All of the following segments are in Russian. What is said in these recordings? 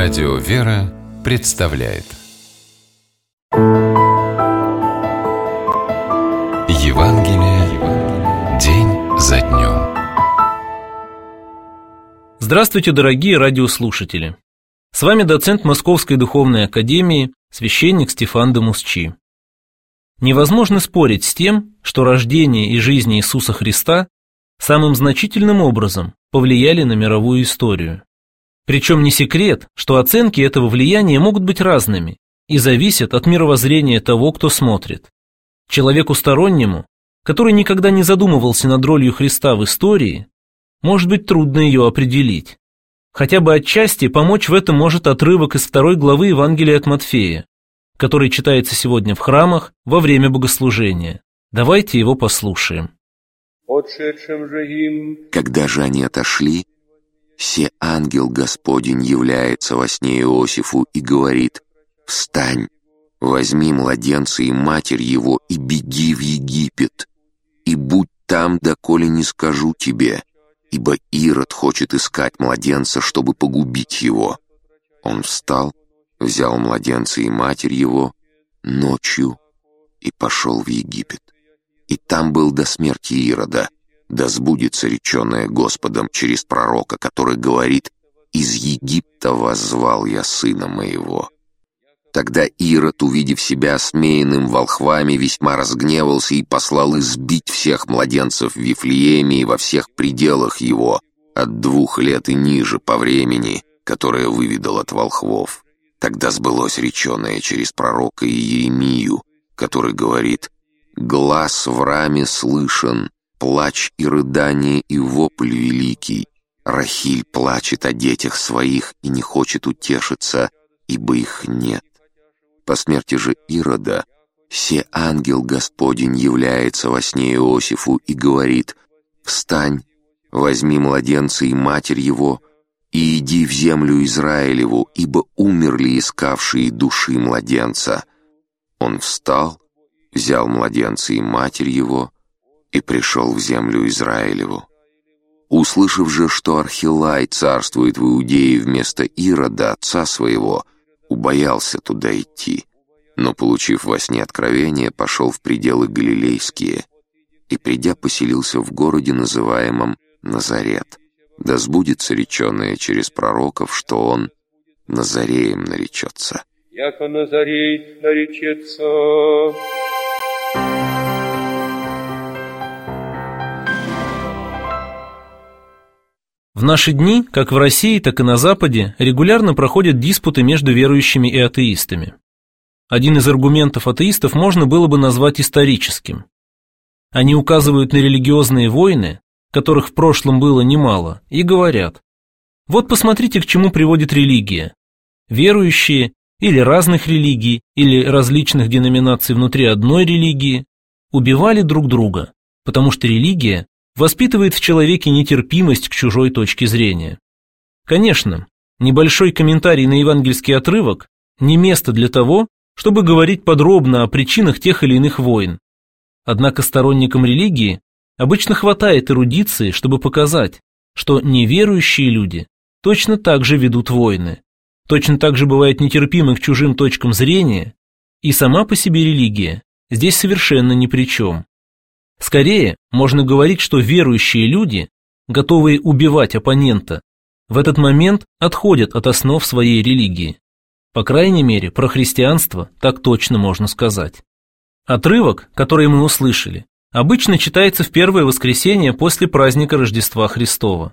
Радио «Вера» представляет Евангелие день за днем. Здравствуйте, дорогие радиослушатели! С вами доцент Московской духовной академии, священник Стефан де Мусчи. Невозможно спорить с тем, что рождение и жизнь Иисуса Христа самым значительным образом повлияли на мировую историю. Причем не секрет, что оценки этого влияния могут быть разными и зависят от мировоззрения того, кто смотрит. Человеку стороннему, который никогда не задумывался над ролью Христа в истории, может быть трудно ее определить. Хотя бы отчасти помочь в этом может отрывок из 2 главы Евангелия от Матфея, который читается сегодня в храмах во время богослужения. Давайте его послушаем. Когда же они отошли, се ангел Господень является во сне Иосифу и говорит: «Встань, возьми младенца и матерь его и беги в Египет, и будь там, доколе не скажу тебе, ибо Ирод хочет искать младенца, чтобы погубить его». Он встал, взял младенца и матерь его ночью и пошел в Египет. И там был до смерти Ирода, да сбудется реченое Господом через пророка, который говорит: «Из Египта воззвал я сына моего». Тогда Ирод, увидев себя осмеянным волхвами, весьма разгневался и послал избить всех младенцев в Вифлееме и во всех пределах его, от 2 лет и ниже по времени, которое выведал от волхвов. Тогда сбылось реченое через пророка Иеремию, который говорит: «Глас в раме слышен, плач и рыдание и вопль великий. Рахиль плачет о детях своих и не хочет утешиться, ибо их нет». По смерти же Ирода се ангел Господень является во сне Иосифу и говорит: «Встань, возьми младенца и матерь его, и иди в землю Израилеву, ибо умерли искавшие души младенца». Он встал, взял младенца и матерь его и пришел в землю Израилеву. Услышав же, что Архилай царствует в Иудее вместо Ирода, отца своего, убоялся туда идти, но, получив во сне откровение, пошел в пределы галилейские и, придя, поселился в городе, называемом Назарет. Да сбудется реченое через пророков, что он Назареем наречется. Яко Назарей наречется. В наши дни, как в России, так и на Западе, регулярно проходят диспуты между верующими и атеистами. Один из аргументов атеистов можно было бы назвать историческим. Они указывают на религиозные войны, которых в прошлом было немало, и говорят: вот посмотрите, к чему приводит религия. Верующие или разных религий, или различных деноминаций внутри одной религии убивали друг друга, потому что религия воспитывает в человеке нетерпимость к чужой точке зрения. Конечно, небольшой комментарий на евангельский отрывок не место для того, чтобы говорить подробно о причинах тех или иных войн. Однако сторонникам религии обычно хватает эрудиции, чтобы показать, что неверующие люди точно так же ведут войны, точно так же бывают нетерпимы к чужим точкам зрения, и сама по себе религия здесь совершенно ни при чем. Скорее, можно говорить, что верующие люди, готовые убивать оппонента, в этот момент отходят от основ своей религии. По крайней мере, про христианство так точно можно сказать. Отрывок, который мы услышали, обычно читается в первое воскресенье после праздника Рождества Христова.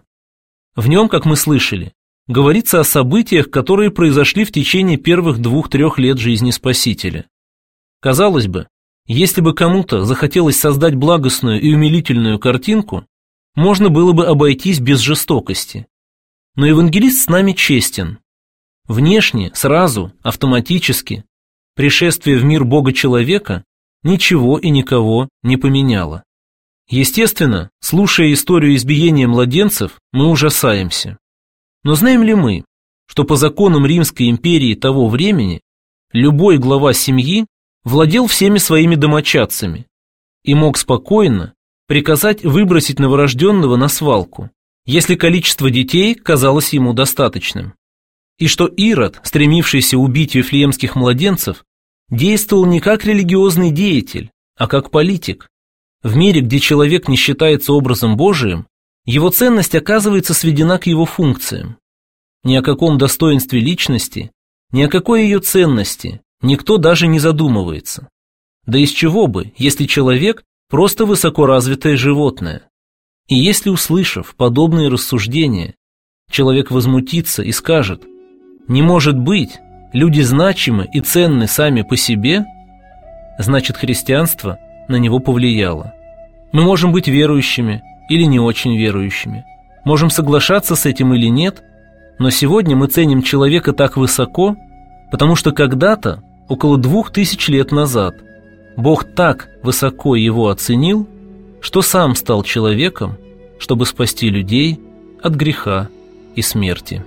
В нем, как мы слышали, говорится о событиях, которые произошли в течение первых 2-3 лет жизни Спасителя. Казалось бы, если бы кому-то захотелось создать благостную и умилительную картинку, можно было бы обойтись без жестокости. Но евангелист с нами честен. Внешне, сразу, автоматически, пришествие в мир Бога-человека ничего и никого не поменяло. Естественно, слушая историю избиения младенцев, мы ужасаемся. Но знаем ли мы, что по законам Римской империи того времени любой глава семьи владел всеми своими домочадцами и мог спокойно приказать выбросить новорожденного на свалку, если количество детей казалось ему достаточным. и что Ирод, стремившийся убить вифлеемских младенцев, действовал не как религиозный деятель, а как политик. В мире, где человек не считается образом Божиим, его ценность оказывается сведена к его функциям. Ни о каком достоинстве личности, ни о какой ее ценности никто даже не задумывается. Да из чего бы, если человек просто высокоразвитое животное? И если, услышав подобные рассуждения, человек возмутится и скажет: «Не может быть, люди значимы и ценны сами по себе», значит, христианство на него повлияло. Мы можем быть верующими или не очень верующими, можем соглашаться с этим или нет, но сегодня мы ценим человека так высоко, потому что когда-то, около 2000 лет назад, Бог так высоко его оценил, что сам стал человеком, чтобы спасти людей от греха и смерти.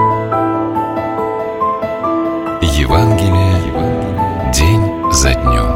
Евангелие день за днем.